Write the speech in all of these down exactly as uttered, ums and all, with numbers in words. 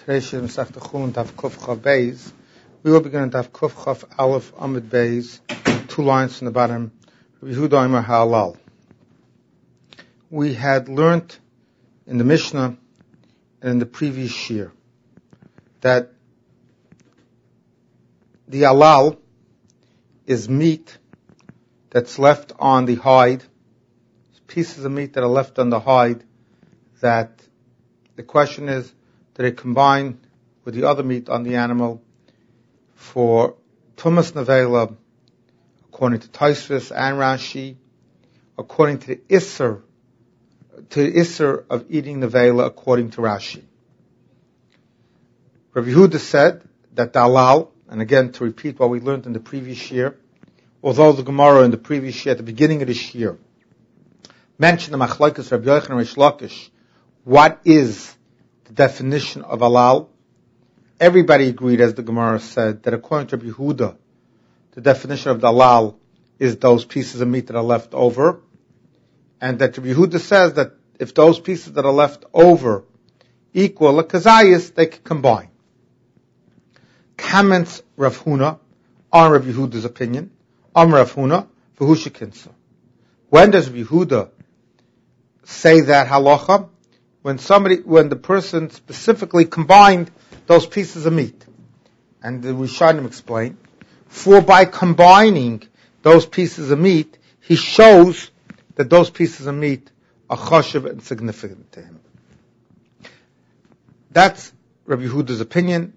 Today's Shir Masechta Chulin Daf Kuf Chav Beis. We will begin Daf Kuf Chav Aleph Amud Beis, two lines from the bottom. Rabbi Yehuda Omer Ha'alal. We had learned in the Mishnah and in the previous Shir that the alal is meat that's left on the hide, pieces of meat that are left on the hide, that the question is, do they combine with the other meat on the animal for Tumas Nevela, according to Tosfos and Rashi, according to the Isser, to the Isser of eating Nevela, according to Rashi. Rabbi Yehuda said that the alal, and again to repeat what we learned in the previous year, although the Gemara in the previous year, at the beginning of this year, mentioned the Machlokes Rabbi Yochanan and Rish Lakish, what is the definition of alal? Everybody agreed, as the Gemara said, that according to Rabbi Yehuda, the definition of the alal is those pieces of meat that are left over, and that Rabbi Yehuda says that if those pieces that are left over equal a kazayis, they can combine. Comments Rav Huna on Rabbi Yehuda's opinion. Am Rav Huna v'hushikinsa. When does Rabbi Yehuda say that halacha? When somebody, when the person specifically combined those pieces of meat. And the Rishonim explain, for by combining those pieces of meat, he shows that those pieces of meat are choshev and significant to him. That's Rabbi Yehuda's opinion,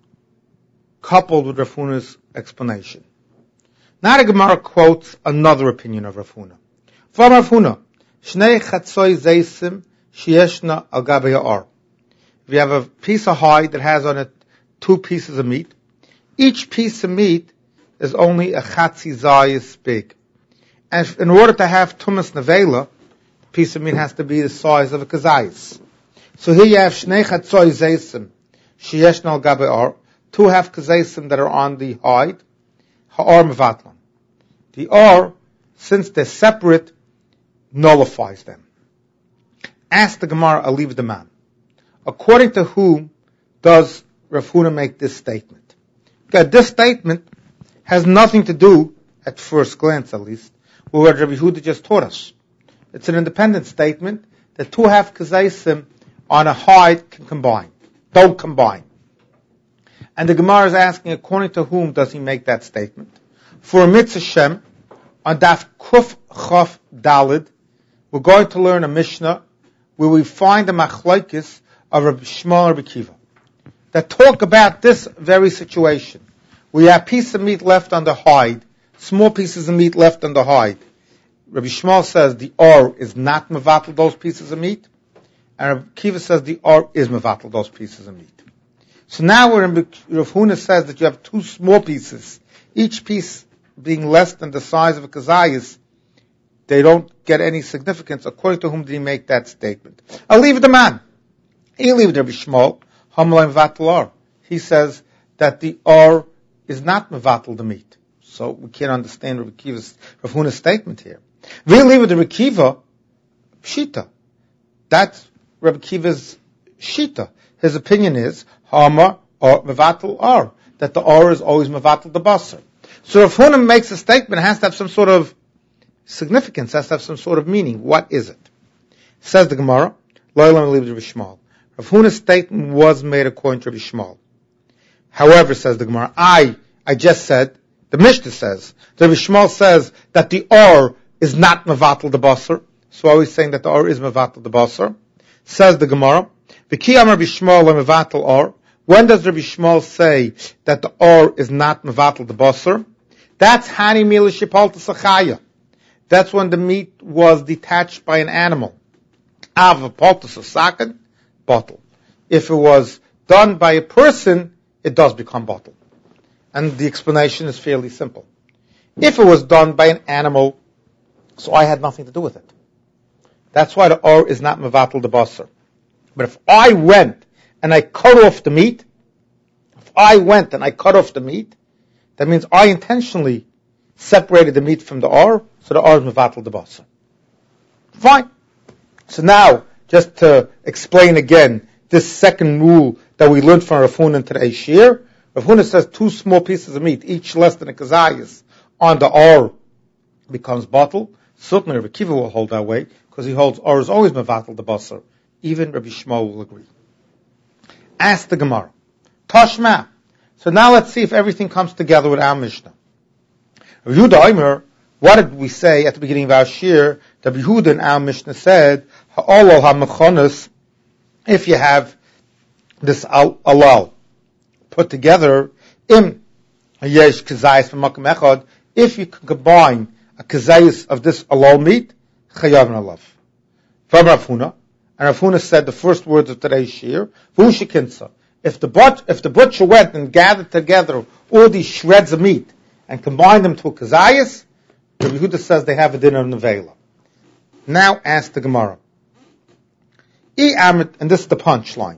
coupled with Rav Huna's explanation. Now the Gemara quotes another opinion of Rav Huna. From Rav Huna, Shnei chatzoi zeisim shieshna al gabe ha'ar. If you have a piece of hide that has on it two pieces of meat, each piece of meat is only a chatzi zayis big. And in order to have tumas nevela, the piece of meat has to be the size of a kazayis. So here you have shnei chatzoi zeisim shieshna al gabe ha'ar, two half kazaysim that are on the hide, ha'ar mevatlan. The ar, since they're separate, nullifies them. Ask the Gemara, I'll leave the man. According to whom does Rav Huna make this statement? Okay, this statement has nothing to do, at first glance at least, with what Rabbi Yehuda just taught us. It's an independent statement that two half kazaysim on a hide can combine. Don't combine. And the Gemara is asking, according to whom does he make that statement? For a mitzvah Shem, on Daf Kuf Chaf Dalid, we're going to learn a Mishnah where we find the machlokes of Rabbi Shmuel and Rabbi Kiva that talk about this very situation. We have a piece of meat left on the hide, small pieces of meat left on the hide. Rabbi Shmuel says the or is not mevatel those pieces of meat, and Rabbi Kiva says the or is mevatel those pieces of meat. So now when Rav Huna says that you have two small pieces, each piece being less than the size of a kazayis, they don't get any significance. According to whom did he make that statement? I'll leave the man. He'll leave Rabbi Shmuel. Hamlaim vatal or. He says that the or is not mevatel the meat. So we can't understand Rabbi Kiva's, Rav Huna's statement here. We'll leave it to Rabbi Kiva, Shita. That's Rabbi Kiva's Shita. His opinion is Hama or mevatel or, that the or is always mevatel the basar. So Rav Huna makes a statement, it has to have some sort of significance, has to have some sort of meaning. What is it? Says the Gemara, Lo'elam leaves Rabbi Shmuel. Rav Huna's statement was made according to Rabbi Shmuel. However, says the Gemara, I, I just said, the Mishnah says, Rabbi Shmuel says that the or is not mevatel the basar. So are we saying that the or is mevatel the basar? Says the Gemara, V'ki amar Rabbi Shmuel mevatel or. When does Rabbi Shmuel say that the or is not mevatel the basar? That's hani mila shipalta sachaya. That's when the meat was detached by an animal. Av palta sasakan, bottle. If it was done by a person, it does become bottle. And the explanation is fairly simple. If it was done by an animal, so I had nothing to do with it. That's why the or is not mevatel the basar. But if I went and I cut off the meat, if I went and I cut off the meat, that means I intentionally separated the meat from the or, so the or is mevatel the basar. Fine. So now, just to explain again this second rule that we learned from Rav Huna in today's shir. Rav Huna says two small pieces of meat, each less than a kazayas, on the or becomes bottle. Certainly Rabbi Kiva will hold that way, because he holds or is always mevatel the basar. Even Rabbi Shmuel will agree. Ask the Gemara. Tashma. So now let's see if everything comes together with our Mishnah. Rabbi Yehuda Omer, what did we say at the beginning of our shir? Rabbi Yehuda in our Mishnah said, Ha'olol ha'mechonos, if you have this alal put together, im yesh kazayis v'makom echad, if you can combine a kazayis of this alal meat, chayav n'alav. From Rav Huna, and Rav Huna said the first words of today's shir, v'ushikinsa. If the but, if the butcher went and gathered together all these shreds of meat and combined them to a kazayis, Rabbi Yehuda says they have a dinner of nevela. Now ask the Gemara. And this is the punchline.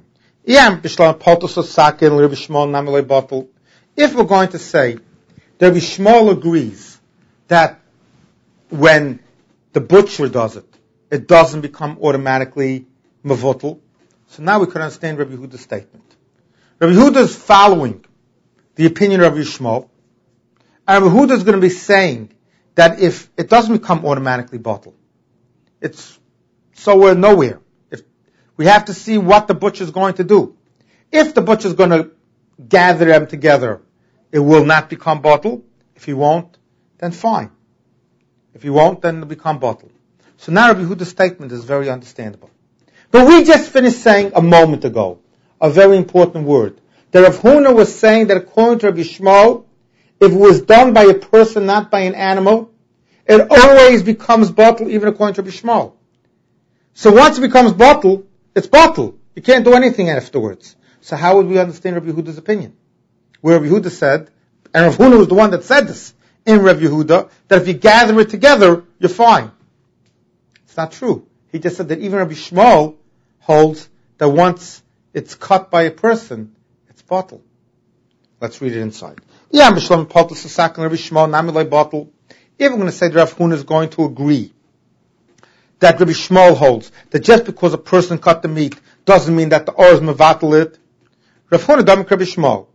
If we're going to say that Rabbi Shmuel agrees that when the butcher does it, it doesn't become automatically mevutel, so now we can understand Rabbi Yehuda's statement. Rabbi Yehuda is following the opinion of Rabbi Shmuel, and Rabbi Yehuda is going to be saying that if it doesn't become automatically bottle, it's somewhere nowhere. If we have to see what the butcher is going to do. If the butcher is going to gather them together, it will not become bottle. If he won't, then fine. If he won't, then it'll become bottle. So now Rabbi Yehuda's statement is very understandable. But we just finished saying a moment ago a very important word. That Rav Huna was saying that according to Rabbi Shmuel, if it was done by a person, not by an animal, it always becomes bottle, even according to Rabbi Shmuel. So once it becomes bottle, it's bottle. You can't do anything afterwards. So how would we understand Rabbi Yehuda's opinion? Where Rabbi Yehuda said, and Rav Huna was the one that said this in Rabbi Yehuda, that if you gather it together, you're fine. It's not true. He just said that even Rabbi Shmuel holds that once it's cut by a person, it's bottle. Let's read it inside. Yeah, if we're going to say that Rav Huna is going to agree that Rabbi Shmuel holds that just because a person cut the meat doesn't mean that the or is mevatel it, Rav Huna damik Rabbi Shmuel.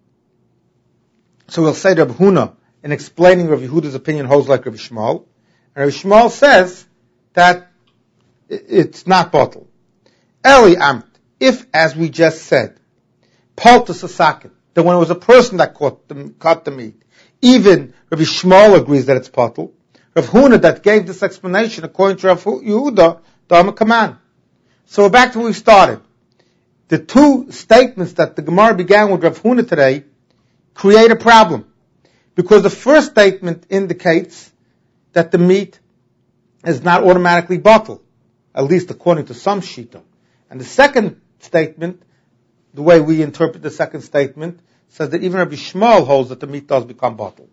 So we'll say Rabbi Huna, in explaining Rabbi Yehuda's opinion, holds like Rabbi Shmuel, and Rabbi Shmuel says that it's not bottle. Eli amt, if, as we just said, paltus asakin, that when it was a person that caught the, cut the meat, even Rabbi Shmuel agrees that it's bottle. Rav Huna that gave this explanation, according to Rav Yehuda, dama kaman. So we're back to where we started. The two statements that the Gemara began with Rav Huna today create a problem. Because the first statement indicates that the meat is not automatically bottle, at least according to some shita. And the second statement, the way we interpret the second statement, says that even Rabbi Shmuel holds that the meat does become bottle.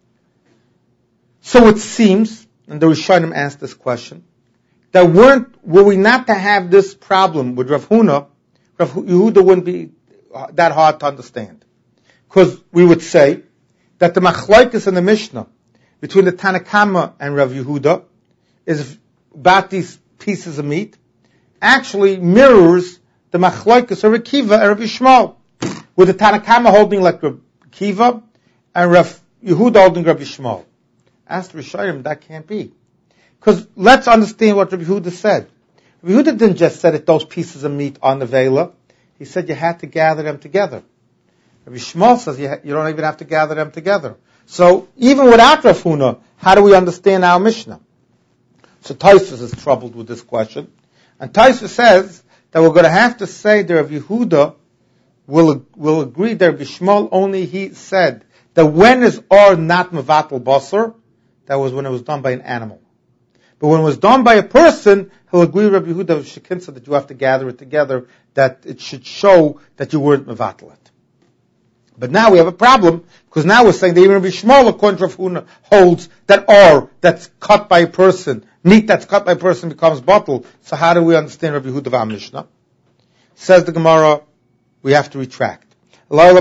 So it seems, and the Rishonim asked this question, that weren't, were we not to have this problem with Rav Huna, Rav Yehuda wouldn't be that hard to understand. Because we would say that the machlokes in the Mishnah between the Tanna Kama and Rav Yehuda is about these pieces of meat, actually mirrors the machlokes of Rav Kiva and Rav Shmuel, with the Tanna Kama holding like Rav Kiva and Rav Yehuda holding Rav Shmuel. Ask the Rishonim, that can't be. Because let's understand what Rav Yehuda said. Rav Yehuda didn't just say that those pieces of meat are nevela. He said you had to gather them together. Rabbi Shmuel says you, ha- you don't even have to gather them together. So even without Rav Huna, how do we understand our Mishnah? So Tosfos is troubled with this question. And Tosfos says that we're going to have to say that Rav Yehuda will, will agree that Rabbi Shmuel only he said that when is or not mevatel basar, that was when it was done by an animal. But when it was done by a person, he'll agree with Rabbi Yehuda of Shekinsa that you have to gather it together, that it should show that you weren't mevatel it. But now we have a problem, because now we're saying that even Rabbi Shmuel, according to Rav Huna, holds that or that's cut by a person, meat that's cut by a person becomes bottle. So how do we understand Rabbi Yehuda of our Mishnah? Says the Gemara, we have to retract. Our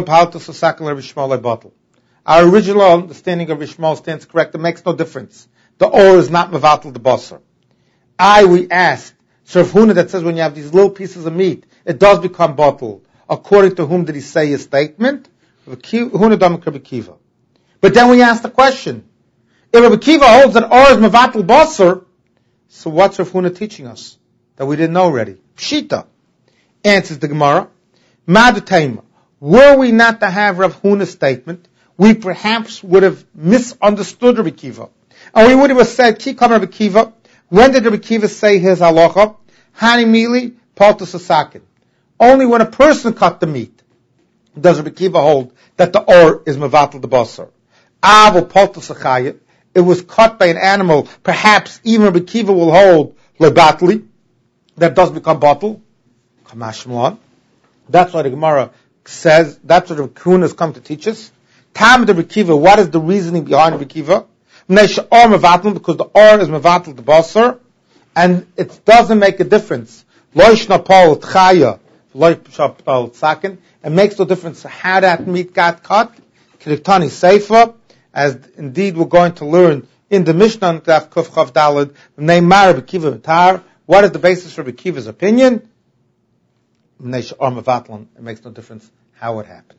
original understanding of Rabbi Shmuel stands correct. It makes no difference. The or is not mevatel the basar. I, we asked So Rav Huna that says when you have these little pieces of meat, it does become bottled. According to whom did he say his statement? Rav Huna Damak Rabbi Kiva. But then we ask the question, if Rabbi Kiva holds that or is mevatel basar, so what's Rav Huna teaching us that we didn't know already? Pshita. Answers the Gemara, Madutayma. Were we not to have Rav Huna's statement, we perhaps would have misunderstood Rabbi Kiva. And we would have said, Ki kam Rabbi Kiva, when did Rabbi Kiva say his halacha? Hani mili, paltus asakin. Only when a person cut the meat does Rabbi Kiva hold that the or is mevatel the basar. Aval paltus achayit. It was cut by an animal, perhaps even Rabbi Kiva will hold lebatli, that does become bottle. Kamashmalon. That's what the Gemara says, that's what the Huna has come to teach us. Tam de Rabbi Kiva, what is the reasoning behind Rabbi Kiva? Because the or is mevatel the basar, and it doesn't make a difference. Loishna pal tchaya, loishna pal tzakin, it makes no difference how that meat got cut. Kiriktani seifa, as indeed we're going to learn in the Mishnah, Daf Kuf Chav Daled, Neymar Rabbi Kiva Mitar. What is the basis for Rabbi Kiva's opinion? It makes no difference how it happened.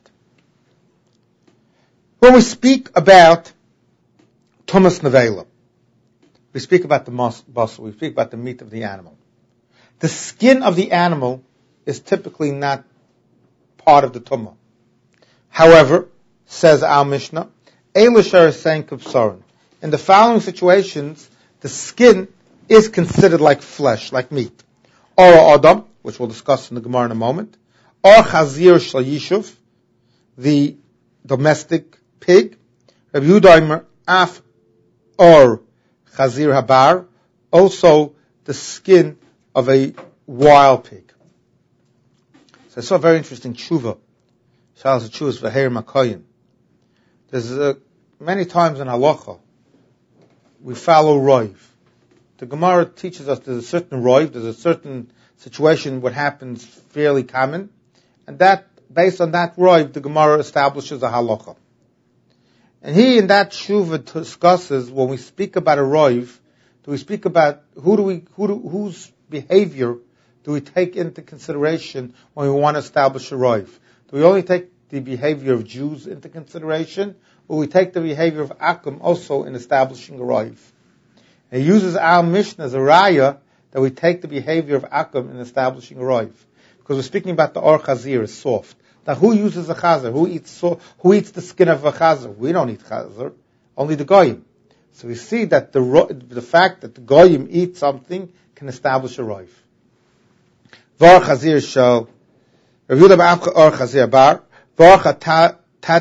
When we speak about Tumas Nevela, we speak about the muscle, we speak about the meat of the animal. The skin of the animal is typically not part of the Tumah. However, says our Mishnah, Eilishar is saying Kubsaran. In the following situations, the skin is considered like flesh, like meat. Or Adam, which we'll discuss in the Gemara in a moment. Or Chazir Shal Yishuv, the domestic pig. Rabbi Yehuda Af or Chazir Habar, also the skin of a wild pig. So I saw a very interesting tshuva. Shalas tshuva for Heir Makoyin. There's uh, many times in halacha we follow roiv. The Gemara teaches us there's a certain roiv, there's a certain situation what happens fairly common, and that based on that roiv the Gemara establishes a halacha. And he in that tshuva discusses when we speak about a roiv, do we speak about who do we who do, whose behavior do we take into consideration when we want to establish a roiv? Do we only take the behavior of Jews into consideration, or we take the behavior of Akum also in establishing a roiv? And he uses our Mishnah as a raya that we take the behavior of Akum in establishing a roiv. Because we're speaking about the or chazir, is soft. Now who uses a chazir? Who eats so, who eats the skin of a chazir? We don't eat chazir, only the goyim. So we see that the the fact that the goyim eat something can establish a roiv. Var chazir shel Rav Yehuda b'Avcha or chazir bar. The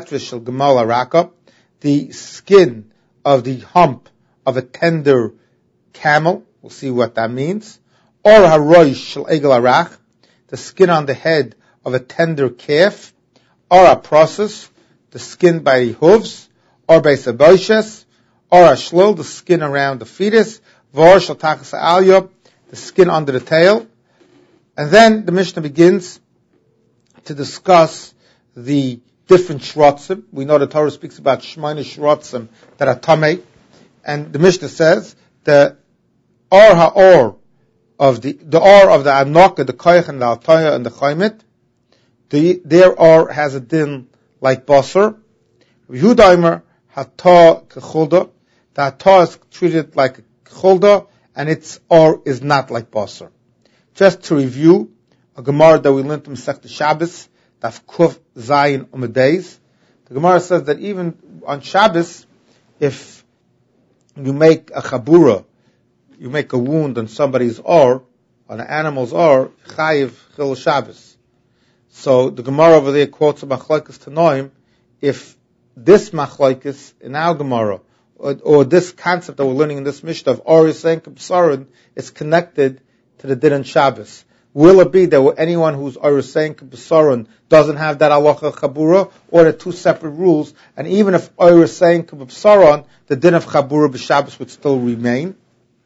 skin of the hump of a tender camel, we'll see what that means. Or haroish shel egel arach, the skin on the head of a tender calf. Or a process, the skin by hooves. Or by saboshes. Or a shlil, the skin around the fetus. Vor shel tachas alya, the skin under the tail. And then the Mishnah begins to discuss the different shrotzim. We know the Torah speaks about shmona shrotzim that are tamei, and the Mishnah says the or ha'or of the the or of the anoka, the koich and the altaya and the chaymet, the their or has a din like basar. Yehuda hata kechulda, the hata is treated like a chulda, and its or is not like basar. Just to review a Gemara that we learned from Masechta Shabbos. Daf Kuf Zayin Umedeis. The Gemara says that even on Shabbos, if you make a chabura, you make a wound on somebody's or, on an animal's or, chayiv chil Shabbos. So the Gemara over there quotes a machlokes tanoim. If this machlokes in our Gemara, or, or this concept that we're learning in this Mishnah of or Yisrael K'Bsaron, is connected to the din on Shabbos. Will it be that anyone who's Oresein K'Bsaron doesn't have that halacha chabura, or the two separate rules, and even if Oresein K'Bsaron, the din of chabura b'Shabbos would still remain?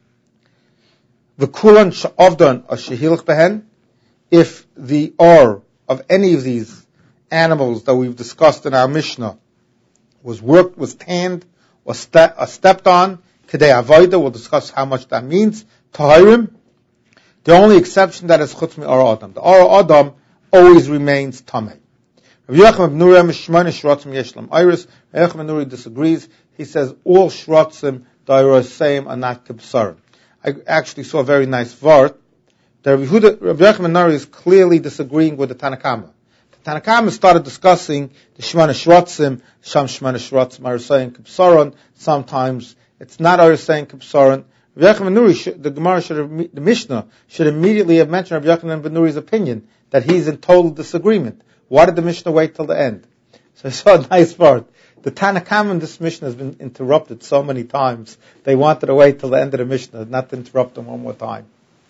V'kulan she'ovdan or shehilch behen, if the or of any of these animals that we've discussed in our Mishnah was worked, was tanned, or, ste- or stepped on, kedei avoida, we'll discuss how much that means, tahirim, The only exception that is chutz mi Or Adam. The Or Adam always remains tamei. Rabbi Yochanan ben Nuri Shmona shrotzim yesh lam iris. Rabbi Yochanan ben Nuri disagrees. He says all shrotzim dairoseim are not kibsarim. I actually saw a very nice vart. The Rabbi Yochanan ben Nuri is clearly disagreeing with the Tanakama. The Tanakama started discussing the Shmona shrotzim, Sham Shmona shrotzim are saying kibsaron. Sometimes it's not are saying kibsaron. Rabbi Yochanan ben Nuri, the Gemara should have, the Mishnah should immediately have mentioned Rabbi Yochanan ben Nuri's opinion that he's in total disagreement. Why did the Mishnah wait till the end? So I saw a nice part. The Tanakam in this Mishnah has been interrupted so many times. They wanted to wait till the end of the Mishnah, not to interrupt them one more time.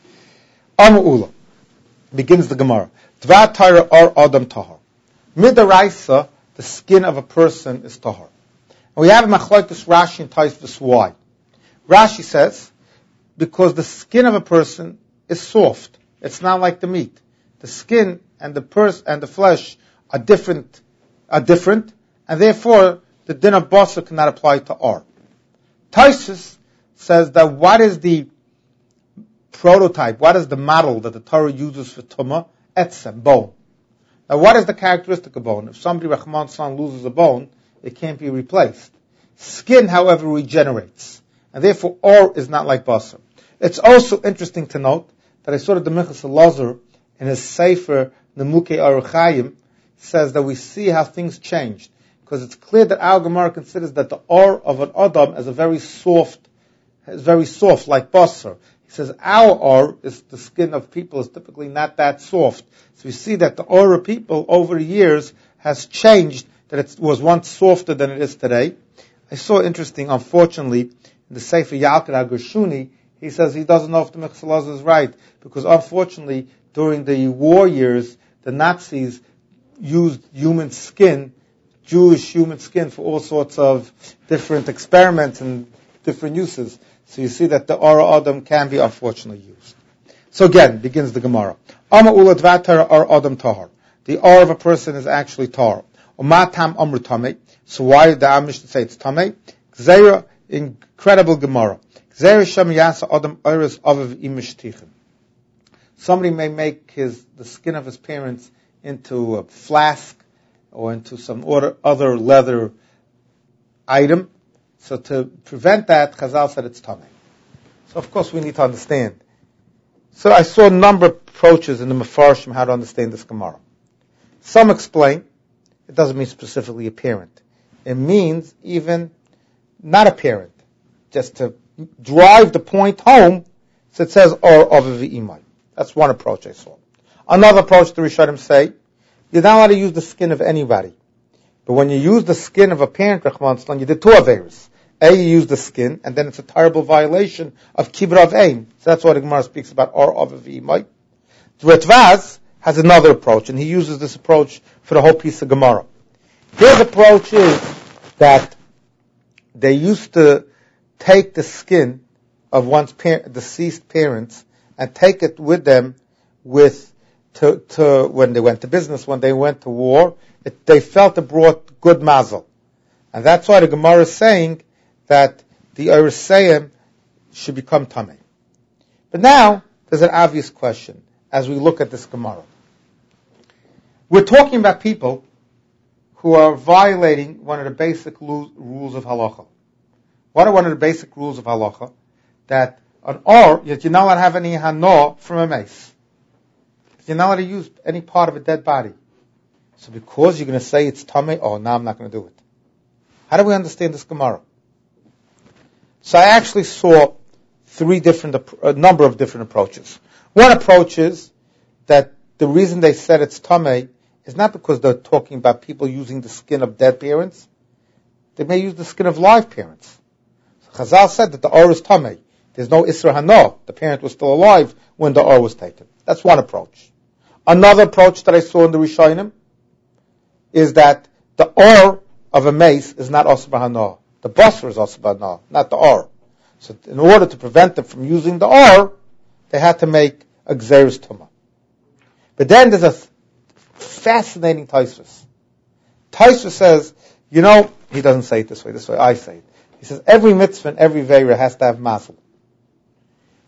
Amar Ula begins the Gemara. Dva Torah or Adam Tahar. Midaraisa, the skin of a person is Tahar. And we have Machlokes Rashi and Tosfos why. Rashi says, because the skin of a person is soft. It's not like the meat. The skin and the purse and the flesh are different, are different, and therefore the din of basar cannot apply to Or. Tosfos says that what is the prototype, what is the model that the Torah uses for tumah? Etzem, bone. Now what is the characteristic of bone? If somebody, Rahman San, loses a bone, it can't be replaced. Skin, however, regenerates, and therefore Or is not like basar. It's also interesting to note that I saw that the Minchas Elazar in his Sefer Nemukei Orach Chaim says that we see how things changed, because it's clear that our Gemara considers that the Or of an Adam is a very soft, is very soft like basar. He says our Or is the skin of people is typically not that soft. So we see that the Or of people over the years has changed, that it was once softer than it is today. I saw interesting, unfortunately, in the Sefer Yalkut HaGershuni, he says he doesn't know if the Minchas Elazar is right, because unfortunately, during the war years, the Nazis used human skin, Jewish human skin, for all sorts of different experiments and different uses. So you see that the Or Adam can be unfortunately used. So again, begins the Gemara. Ama ula dvatar Or Adam tahar. The Or of a person is actually tahar. Umatam amru tamei. So why did the Amish say it's tamei? Gzeira, incredible Gemara. Gzeira shem yasa Adam oris avav imish tichin. Somebody may make his the skin of his parents into a flask or into some order, other leather item. So to prevent that, Chazal said it's tamei. So of course we need to understand. So I saw a number of approaches in the Mefarshim how to understand this Gemara. Some explain it doesn't mean specifically a parent. It means even not a parent, just to drive the point home. So it says or avav imai. That's one approach I saw. Another approach the Rishonim say, you're not allowed to use the skin of anybody. But when you use the skin of a parent, Rahman, you did two averos. A, you use the skin, and then it's a terrible violation of Kibra of Ein. So that's why the Gemara speaks about Or Avav Imai. Ritvaz has another approach, and he uses this approach for the whole piece of Gemara. His approach is that they used to take the skin of one's par- deceased parents and take it with them with to, to when they went to business, when they went to war. It, they felt it brought good mazel. And that's why the Gemara is saying that the Orisayim should become Tamei. But now, there's an obvious question as we look at this Gemara. We're talking about people who are violating one of the basic lo- rules of halacha. What are one of the basic rules of halacha? That an or, yet you're not allowed to have any hano from a mace. You're not allowed to use any part of a dead body. So because you're going to say it's tamei, oh, now I'm not going to do it. How do we understand this Gemara? So I actually saw three different, a number of different approaches. One approach is that the reason they said it's tamei is not because they're talking about people using the skin of dead parents. They may use the skin of live parents. So Chazal said that the or is tamei. There's no isra hano. The parent was still alive when the or was taken. That's one approach. Another approach that I saw in the Rishonim is that the or of a mace is not osur b'hano. The basar is osur b'hano, not the or. So in order to prevent them from using the or, they had to make a gzeirus tumah. But then there's a th- fascinating Tosfos. Tosfos says, you know, he doesn't say it this way, this way I say it. He says every mitzvah and every veira has to have mazel.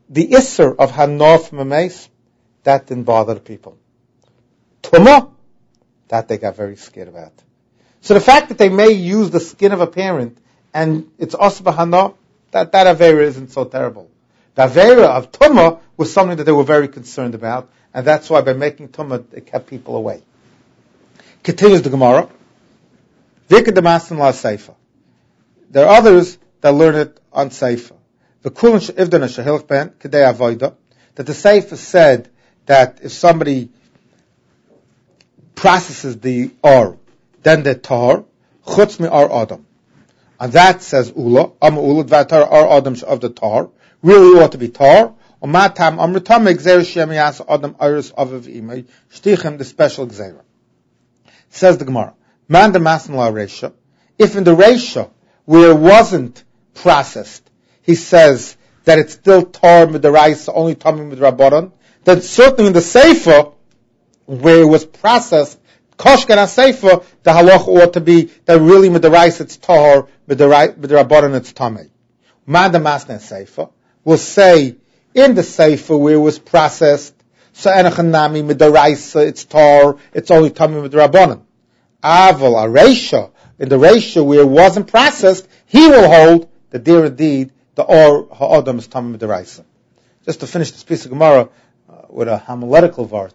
the Isser of Hanor from a mace, that didn't bother the people. Tumah, that they got very scared about. So the fact that they may use the skin of a parent and it's also Hanor, that, that Avera isn't so terrible. The Avera of Tumah was something that they were very concerned about, and that's why by making Tumah, it kept people away. Continues the Gemara. Vika Damasin La Seifa. There are others that learn it on Seifa. The Kulin Ivdana Shahilch Ben, Kedei Avoida, that the Seifa said that if somebody processes the or, then the tar, chutz mi ar adam. And that says Ula, Am Ula, Dvatar ar adam of the tar, really ought to be tar, or matam amritam exer shem yas adam iris aviv imay, shtichem the special exera. Says the Gemara, man the masan la resha, if in the resha, where it wasn't processed, he says that it's still tar midaraisa, only tamim midrabaran, then certainly in the seifa, where it was processed, koshkan seifa, the halach ought to be that really midaraisa it's tar, midrabaran it's tamei. Man the masan seifa will say in the seifa where it was processed, so enachanami midaraisa it's tar, it's only tamim midrabanan. Aval a reisha, in the reisha where it wasn't processed, he will hold the dear indeed the or ha'adam is tamim midaraisa. Just to finish this piece of Gemara uh, with a homiletical vart,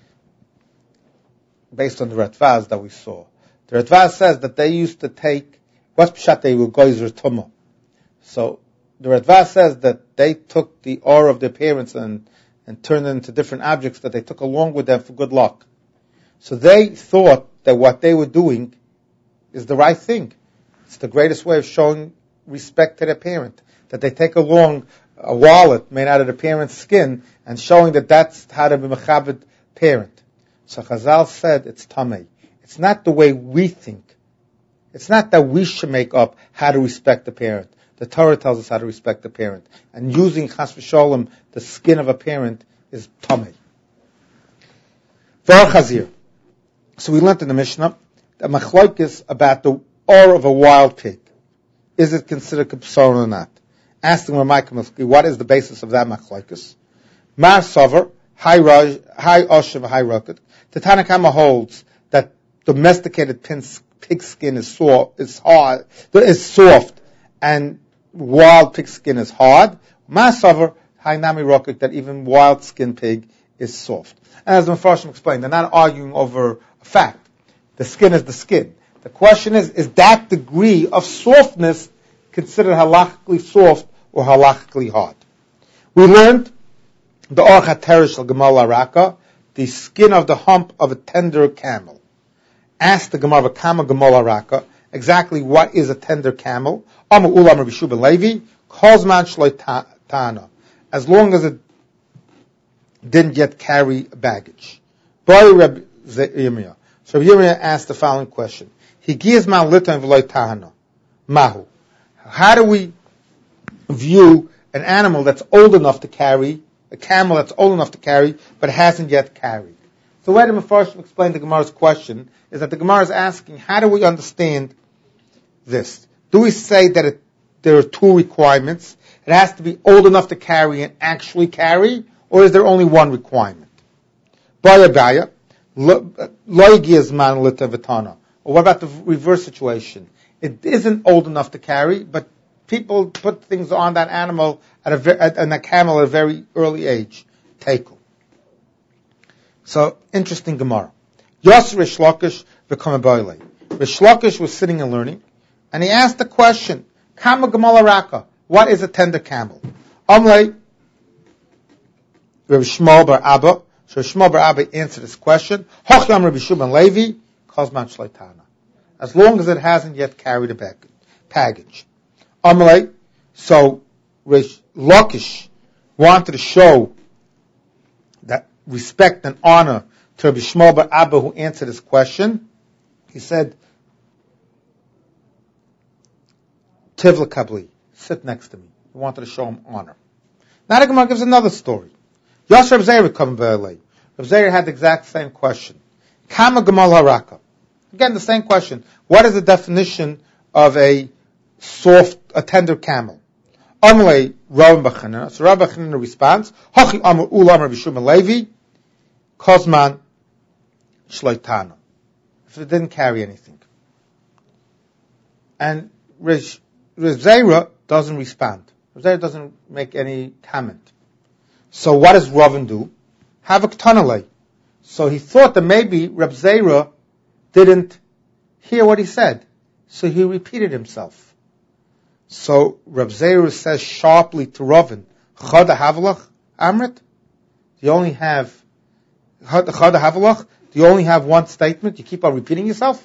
based on the Ratvaz that we saw. The Ratvaz says that they used to take, what's pshat they were goyzer tumah. So the Ratvaz says that they took the or of their parents and, and turned it into different objects that they took along with them for good luck. So they thought that what they were doing is the right thing. It's the greatest way of showing respect to their parent. That they take along a wallet made out of the parent's skin and showing that that's how to be mechabed parent. So Chazal said it's tamei. It's not the way we think. It's not that we should make up how to respect the parent. The Torah tells us how to respect the parent. And using chas v'sholem, the skin of a parent, is tamei. Var chazir. So we learned in the Mishnah that machlokes about the or of a wild pig. Is it considered kipsaron or not? Asking Ramai Kamilski, what is the basis of that machlokes? Mar Sover, High Oshev, High Rocket. The Tanna Kama holds that domesticated pig skin is soft, is hard, is soft, and wild pig skin is hard. Mar Sover, High Nami Rocket, that even wild skin pig is soft. And as the Mefarshim explained, they're not arguing over a fact. The skin is the skin. The question is, is that degree of softness considered halachically soft or halachically hard? We learned the or chaterish al gemal araka, the skin of the hump of a tender camel. Asked the Gemara Kama gemal araka, exactly what is a tender camel? Amar ulam Rabbi Shua ben Levi, kozman shloi tana, as long as it didn't yet carry baggage. Bari Rabbi Yirmiyah. So Rabbi Yirmiyah asked the following question. Higiz man litan v'loi tahana. Mahu. How do we view an animal that's old enough to carry, a camel that's old enough to carry, but hasn't yet carried? So the way the Mefarshim explained the Gemara's question is that the Gemara is asking, how do we understand this? Do we say that it, there are two requirements? It has to be old enough to carry and actually carry, or is there only one requirement? Baya baya, lo yigiz man lita v'tana. Or what about the reverse situation? It isn't old enough to carry, but people put things on that animal at a ve- at, and a camel at a very early age. Tekel. So interesting Gemara. Yos Rish Lakish v'kama boile. Rish Lakish was sitting and learning, and he asked the question: Kama Gemala Raka. What is a tender camel? Amlei Rabbi Shmuel bar Abba. So Shmuel bar Abba answered this question. Hochlam Rabbi Shua ben Levi. Kozman shleitana. As long as it hasn't yet carried a bag, package. Amalei, so Rish Lakish wanted to show that respect and honor to Rabbi Shmuel bar Abba who answered this question. He said, Tivla Kabli, sit next to me. He wanted to show him honor. Now the Gemara gives another story. Yos Reb Zeir come Be'alei. Reb Zeir had the exact same question. Kama Gemal Haraka. Again, the same question. What is the definition of a soft, a tender camel? Amalei, Rav Bachanina. So Rav Bachanina responds, Hachi Amar Ula Amar Bishum Levi, Kozman Shloitana. If it didn't carry anything. And Rish Zera doesn't respond. Rish Zera doesn't make any comment. So what does Ravin do? Have a k'tanalei. So he thought that maybe Reb Zera didn't hear what he said. So he repeated himself. So Reb Zera says sharply to Ravin, Chada Havelach Amrit? Do you only have Chada Havelach? Do you only have one statement? You keep on repeating yourself?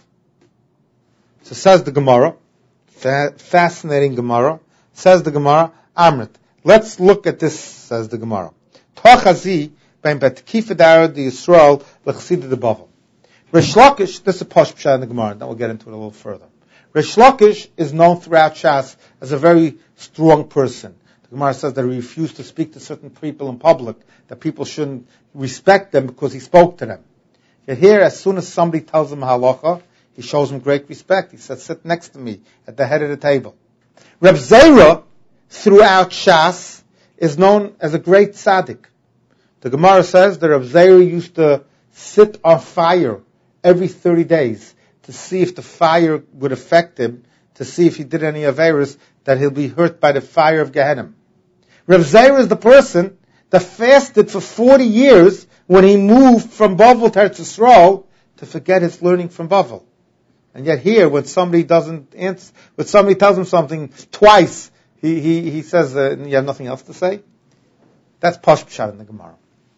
So says the Gemara, fa- fascinating Gemara, says the Gemara, Amrit. Let's look at this, says the Gemara. Tochazi ben betkifadar the Yisrael l'chsida the Bavel. Rish Lakish, this is a posh pshat in the Gemara, then we'll get into it a little further. Rish Lakish is known throughout Shas as a very strong person. The Gemara says that he refused to speak to certain people in public, that people shouldn't respect them because he spoke to them. Yet here, as soon as somebody tells him halacha, he shows him great respect. He says, sit next to me at the head of the table. Reb Zera, throughout Shas, is known as a great tzaddik. The Gemara says that Reb Zera used to sit on fire every thirty days to see if the fire would affect him, to see if he did any averos, that he'll be hurt by the fire of Gehenna. Reb Zera is the person that fasted for forty years when he moved from Bavel to Eretz Yisrael to forget his learning from Bavel. And yet here, when somebody doesn't answer, when somebody tells him something twice, he he, he says, uh, you have nothing else to say? That's Posh Pshat in the Gemara.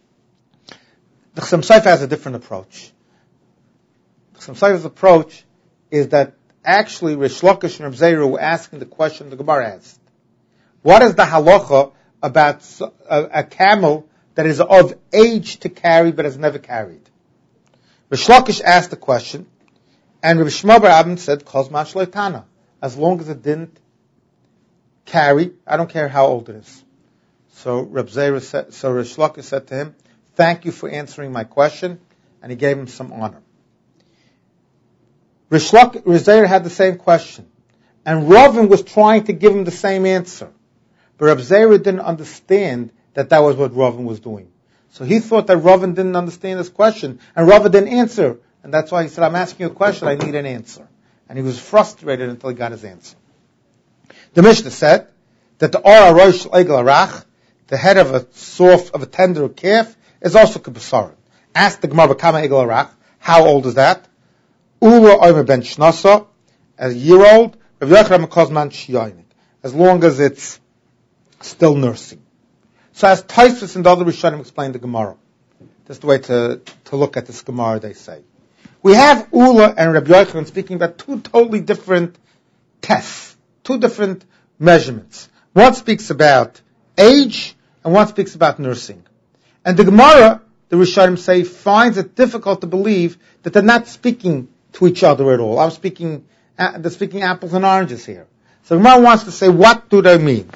The Chassam Sofer has a different approach. The Chassam Sofer's approach is that actually Rish Lakish and Reb Zera were asking the question the Gemara asked. What is the halacha about a, a camel that is of age to carry but has never carried? Rish Lakish asked the question, and Reb Shmuel bar Abin said, Kozman Shloitana. As long as it didn't carry, I don't care how old it is. So Reb Zera said, so Rish Lakish said to him, thank you for answering my question, and he gave him some honor. Rish Zera had the same question, and Ravin was trying to give him the same answer, but Reb Zera didn't understand that that was what Ravin was doing. So he thought that Ravin didn't understand his question, and Ravin didn't answer, and that's why he said, I'm asking you a question, I need an answer. And he was frustrated until he got his answer. The Mishnah said that the Ora Rosh Egel Arach, the head of a soft, of a tender calf, is also Kibbasaran. Ask the Gemara, Kama Egel Arach, how old is that? Ula Omer ben Shnasa, a year old, Rav Yochanan Kozman Shiyonik, as long as it's still nursing. So as Tosfos and the other Rishonim explain the Gemara, that's the way to, to look at this Gemara, they say. We have Ula and Rabbi Yochanan speaking about two totally different tests, two different measurements. One speaks about age, and one speaks about nursing. And the Gemara, the Rishonim say, finds it difficult to believe that they're not speaking to each other at all. I'm speaking, uh, they're speaking apples and oranges here. So the Gemara wants to say, what do they mean?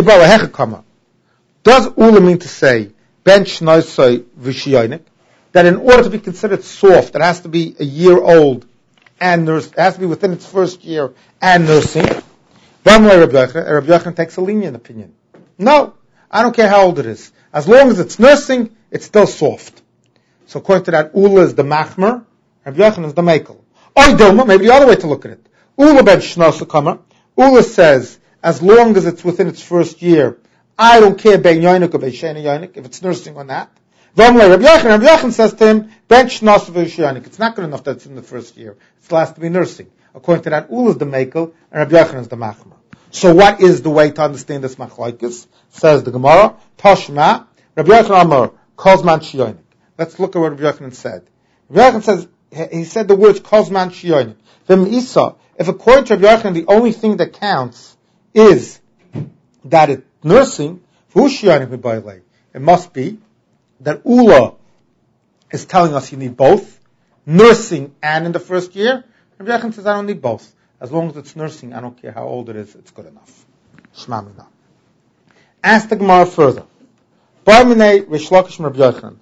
Does Ula mean to say, ben shnoisoi v'shiyonik, that in order to be considered soft, it has to be a year old and nurse, it has to be within its first year and nursing? One way Rabbi Yochanan, Rabbi Yochanan takes a lenient opinion. No, I don't care how old it is. As long as it's nursing, it's still soft. So according to that, Ula is the machmer, Rabbi Yochanan is the mekel. Or Dilma, maybe the other way to look at it. Ula ben shnosa kama. Ula says, as long as it's within its first year, I don't care ben yonik or ben sheni yonik, if it's nursing or not. V'amlei Rabbi Yochanan, Rabbi Yochanan says to him, ben shnosa v'shonik. It's not good enough that it's in the first year. It still has to be nursing. According to that, Ula is the mekel, and Rabbi Yochanan is the machmer. So what is the way to understand this machlokes? Says the Gemara, Toshma, Rabbi Yochanan Amar, Kozman Shiyonik. Let's look at what Rabbi Yochanan said. Rabbi Yochanan says, he said the words Kozman Shiyonik. V'm Isa, if according to Rabbi Yochanan, the only thing that counts is that it's nursing, it must be that Ula is telling us you need both, nursing and in the first year. Rabbi Yochanan says, I don't need both. As long as it's nursing, I don't care how old it is, it's good enough. Shema mina. Ask the Gemara further. Barminei Rish Lakish Rabbi Yochanan.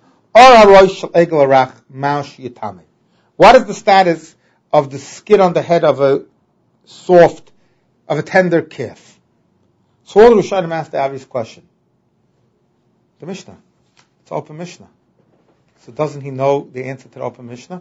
What is the status of the skin on the head of a soft, of a tender calf? So all the Rishonim asked the obvious question. The Mishnah. It's open Mishnah. So doesn't he know the answer to the open Mishnah?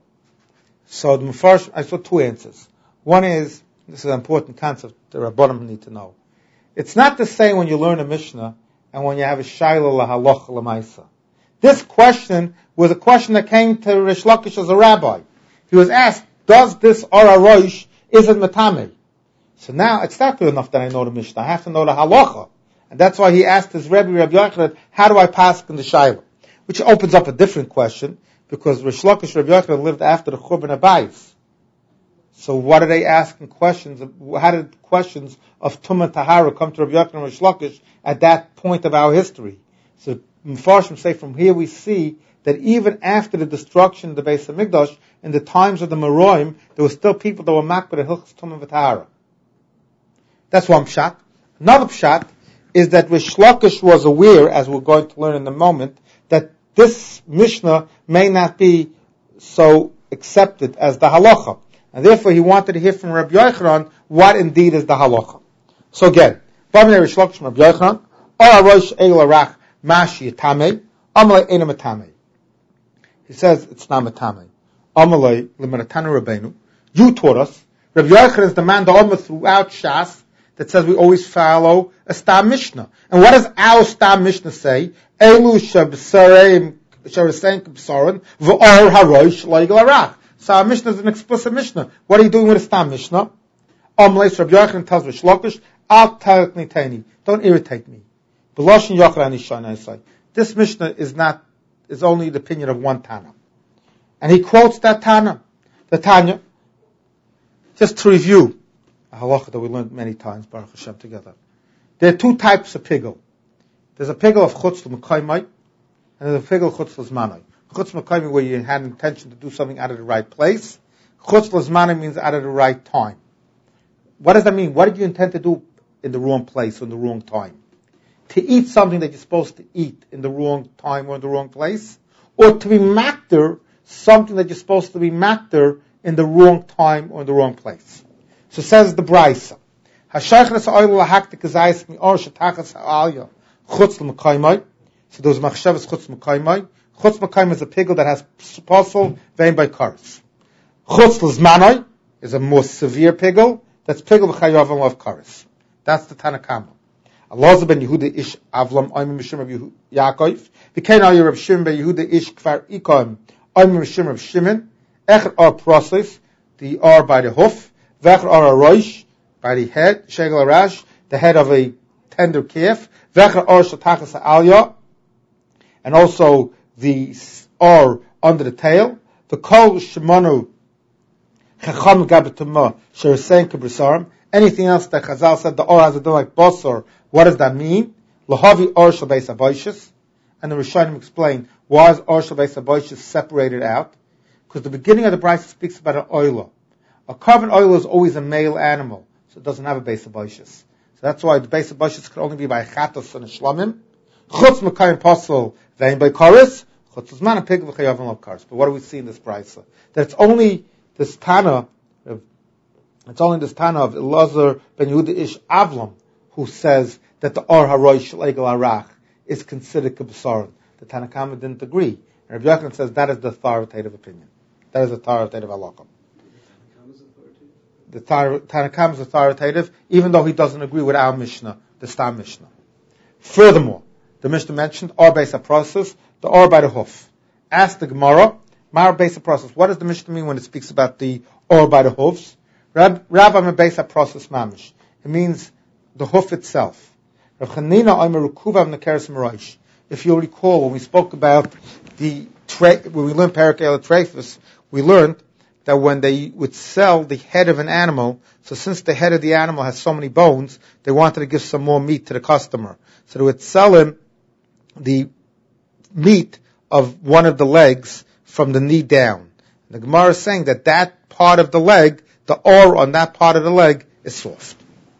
So the Mefarsh, I saw two answers. One is, this is an important concept the Rabbanim need to know. It's not the same when you learn a Mishnah and when you have a Shaila lahalocha lamaisa. This question was a question that came to Rish Lakish as a rabbi. He was asked, does this Ora Rosh, is it Matame? So now, it's not good enough that I know the Mishnah. I have to know the halacha. And that's why he asked his Rebbe, Rabbi Yochanan, how do I pass in the Shaila? Which opens up a different question, because Rish Lakish, Rabbi Yochanan lived after the Churban Abayis. So what are they asking questions? How did questions of Tumah Tahara come to Rabbi Yochanan and Rish Lakish at that point of our history? So Mefarshim say from here we see that even after the destruction of the Beis HaMikdash, in the times of the Meroim, there were still people that were makbid at Hilchos Tumah V'Tahara. That's one pshat. Another pshat is that Rish Lakish was aware, as we're going to learn in a moment, that this Mishnah may not be so accepted as the halacha. And therefore he wanted to hear from Rabbi Yochanan what indeed is the halacha. So again, Bamei Rish Lakish Rabbi Yochanan, Ora Rosh Egel Arach Mashi Yatamei, Amalei Eina Matamei. He says it's not Matamei. Amalei L'Meratanu Rabbeinu. You taught us. Rabbi Yochanan is the man, the Omer throughout Shas, that says we always follow a Stam Mishnah. And what does our Stam Mishnah say? Elu Shabsareim Sharasein Kibsaran V'or Harosh L'Egel Arach. So our Mishnah is an explicit Mishnah. What are you doing with a Stam Mishnah? Amalei Rabbi Yochanan tells Rish Lakish, Al Tarik Nitani. Don't irritate me. This Mishnah is not, is only the opinion of one Tana. And he quotes that Tana, the Tanya. Just to review, a halacha that we learned many times, Baruch Hashem, together. There are two types of pigel. There's a pigel of chutz l'mekaymai, and there's a pigel of chutz l'zmanai. Chutz l'mekaymai where you had intention to do something out of the right place. Chutz l'zmanai means out of the right time. What does that mean? What did you intend to do in the wrong place or in the wrong time? To eat something that you're supposed to eat in the wrong time or in the wrong place, or to be makter something that you're supposed to be makter in the wrong time or in the wrong place. So says the Braisa, Hashaychnas oil lahaktik azayis mi or shetachas ha'alya chutz l'mekaymai. So those machshavas chutz l'mekaymai. Chutz l'mekaymai is a pigel that has posel vein by kares. Chutz l'zmanai is a more severe pigel that's pigel v'chayav of kares. That's the Tanakama. Allah ben Yehuda ish avlam oimim mishum of Yaakov. V'kein al Reb Shimon ben Yehuda ish kfar ikoim oimim mishum of Shimon. Echer ar process, the ar by the hoof. V'echer ar aroish, by the head. Shegel arash, the head of a tender calf. V'echer ar shatachas ha'alya, and also the ar under the tail. The kol shemanu chacham gabetumah sheresein kibresarim. Anything else that Chazal said the or has to do like basar, what does that mean? Lahavi or shel beis haboshis, and the Rishonim explain why is or shel beis haboshis separated out? Because the beginning of the Brisa speaks about an oila. A carbon oil is always a male animal, so it doesn't have a beis haboshis. So that's why the beis haboshis could only be by chatos and a shlamim. Chutz mekayim posel vein by kares. Chutz zman a pig v'chayavim of kares. But what do we see in this Brisa? That it's only this Tana. It's only this Tana of Elazar ben Yehuda ish Avlam who says that the Or Harosh Shel Egel Arach is considered Kibsaron. The Tanakama didn't agree. And Rabbi Yochanan says that is the authoritative opinion. That is the authoritative halakha. The Tanakama is authoritative, even though he doesn't agree with our Mishnah, the Stam Mishnah. Furthermore, the Mishnah mentioned Or Beis HaProcess, the Or by the hoof. Ask the Gemara, Mar Beis HaProcess. What does the Mishnah mean when it speaks about the Or by the hoofs? Rabbi Mebeis HaProcess Mamish. It means the hoof itself. If you'll recall, when we spoke about the tra- when we learned Perek Elatrefus, we learned that when they would sell the head of an animal, so since the head of the animal has so many bones, they wanted to give some more meat to the customer. So they would sell him the meat of one of the legs from the knee down. The Gemara is saying that that part of the leg, the or on that part of the leg, is soft.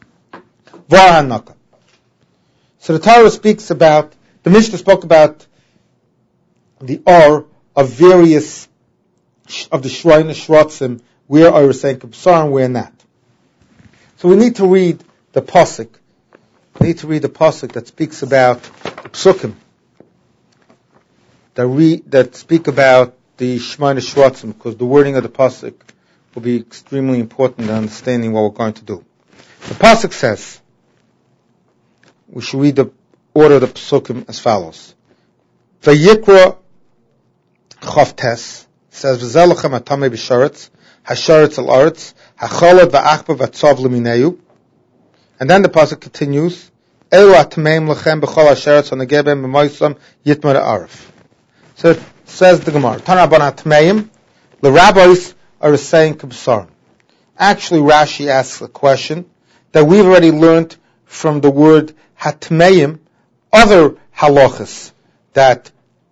So the Torah speaks about, the Mishnah spoke about the or of various, of the Shrine and Shrotzim, where are saying Kibsar and where not. So we need to read the Pasuk I need to read the pasuk that speaks about the psukim that, re, that speak about the Shemona Shratzim, because the wording of the pasuk will be extremely important in understanding what we're going to do. The pasuk says, we should read the order of the psukim as follows. Vayikra Chavtes says, V'zelachem atamei b'sharetz, hasharetz al aretz, hacholad v'achba v'tzav l'mineu. And then the pasuk continues, Elu atmeim lechem b'chol hasharetz ha'negebem b'moisam yitmar arif. So it says the Gemara, Tana ban atmeim, the rabbis are saying kibsarim. Actually, Rashi asks a question that we've already learned from the word hatmeim, other halachas, that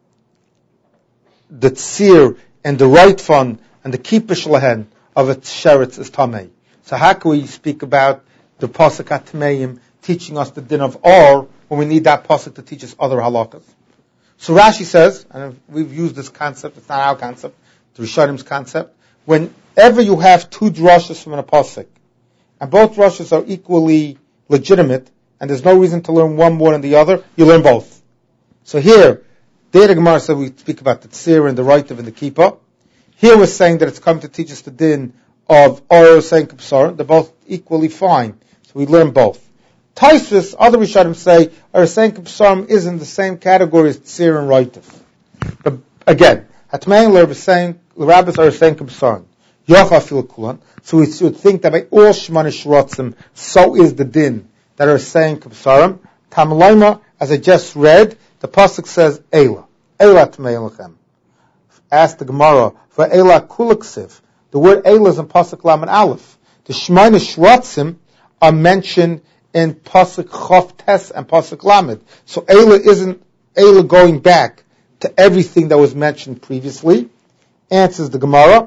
the tzir and the right fun and the kippah shlehen of a sheretz is tamei. So how can we speak about the pasuk hatmeim teaching us the din of or when we need that pasuk to teach us other halachas? So Rashi says, and we've used this concept, it's not our concept, the Rishonim's concept, whenever you have two drashas from a pasuk, and both drashas are equally legitimate, and there's no reason to learn one more than the other, you learn both. So here, there the Gemara said we speak about the tzir and the right of and the kippah. Here we're saying that it's come to teach us the din of or saying kibsar. They're both equally fine, so we learn both. Taisus, other Rishonim say, or saying kibsarim is in the same category as tzir and reitif. But again, hatmein l'rab is saying the rabbis are saying kibsarim. Yocha fil kulan. So we should think that by all shemona shratzim, so is the din that are saying kibsarim. Tamalaima, as I just read, the pasuk says Eila. Eila tmein lechem. Ask the Gemara for Eila kulaksiv. The word Eila is in pasuk lam and aleph. The shemona shratzim are mentioned in pasuk chof tes and pasuk lamed. So Eila isn't Eila going back to everything that was mentioned previously. Answers the Gemara.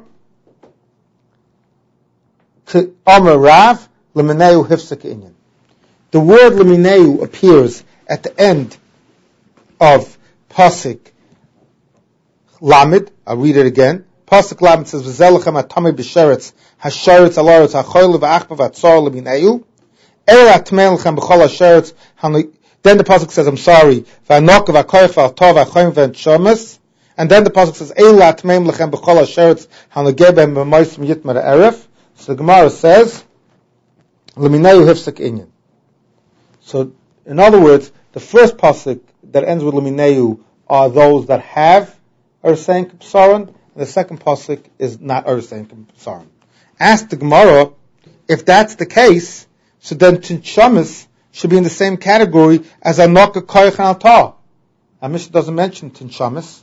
Amar Rav lemineu hifsek inyan. The word lemineu appears at the end of pasuk lamed. I'll read it again. Pasuk lamed says v'zelachem atamei b'sheretz hasharetz alaretz hachoyl v'achba v'atzor lemineu. Then the pasuk says, I'm sorry, and then the pasuk says, so the Gemara says, so in other words, the first pasuk that ends with Lemineu are those that have Ursein Kipsaran, and the second pasuk is not Ursein Kipsaran. Ask the Gemara, if that's the case, so then Tinshamis should be in the same category as Anoka Koyach and Altar. Our Mishnah doesn't mention Tinshamis.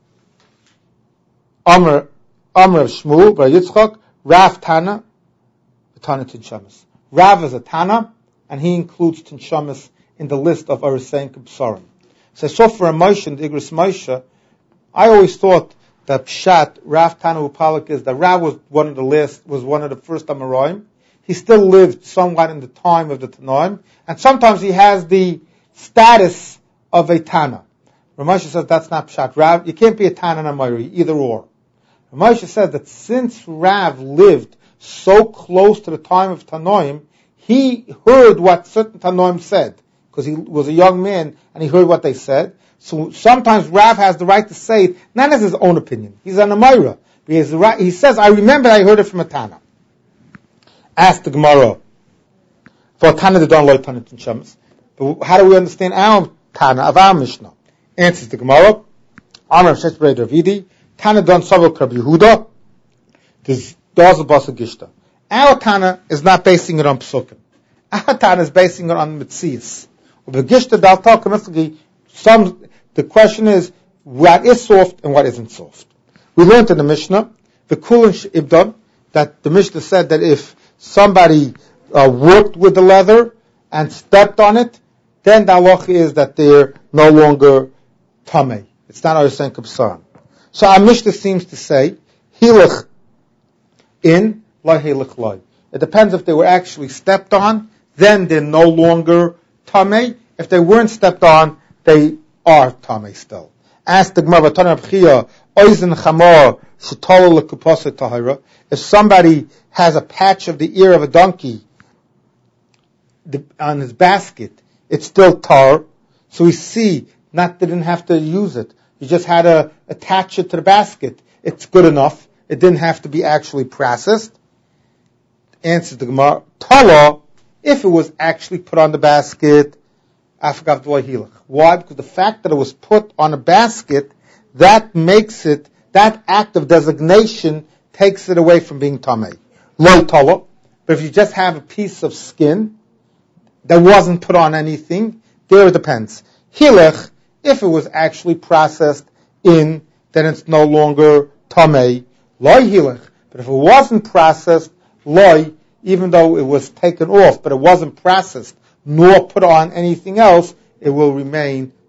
Amr, Amr of Shmuel, Bar Yitzchak, Rav Tana, Tana Tinshamis. Rav is a Tana, and he includes Tinshamis in the list of Arisein Kibsarim. So, so for a Moshe and Igris Moshe, I always thought that Pshat, Rav Tana Upalik is that Rav was one of the last, was one of the first Amoraim. He still lived somewhat in the time of the Tanoim, and sometimes he has the status of a Tana. Ramosha says that's not Pshat. Rav, you can't be a Tana and a Moiri, either or. Ramosha says that since Rav lived so close to the time of Tanoim, he heard what certain Tanoim said, because he was a young man and he heard what they said. So sometimes Rav has the right to say it, not as his own opinion. He's an Amoira. He says, I remember I heard it from a Tana. Ask the Gemara for Tana the Don Loy Tana Tinshamis. But how do we understand our Tana of our Mishnah? Answers the Gemara. Amar Shesh Brei Davidi. Tana Don Savok Rabbi Yehuda. This does a basa gishta. Our Tana is not basing it on Psukim. Our Tana is basing it on Metzias. The gishta dal talk some. The question is what is soft and what isn't soft. We learned in the Mishnah the Kulin Ibdan that the Mishnah said that if somebody uh, worked with the leather and stepped on it, then the halacha is that they're no longer tamei. It's not Arisein Kibsaran. So our Mishnah seems to say, hilach in, la hilach loy. It depends if they were actually stepped on, then they're no longer tamei. If they weren't stepped on, they are tamei still. Ask the Gemara, oizen chamor shetolo lekupasa tahira. If somebody has a patch of the ear of a donkey the, on his basket, it's still tar. So we see, not they didn't have to use it. You just had to attach it to the basket. It's good enough. It didn't have to be actually processed. Answers the Gemara, Tala, if it was actually put on the basket, Afgav Dwai Hilach. Why? Because the fact that it was put on a basket, that makes it, that act of designation takes it away from being Tamei. Lo Tala. But if you just have a piece of skin that wasn't put on anything, there it depends. Hilach, if it was actually processed in, then it's no longer Tamei. Loi Hilach. But if it wasn't processed, Loi, even though it was taken off, but it wasn't processed, nor put on anything else, it will remain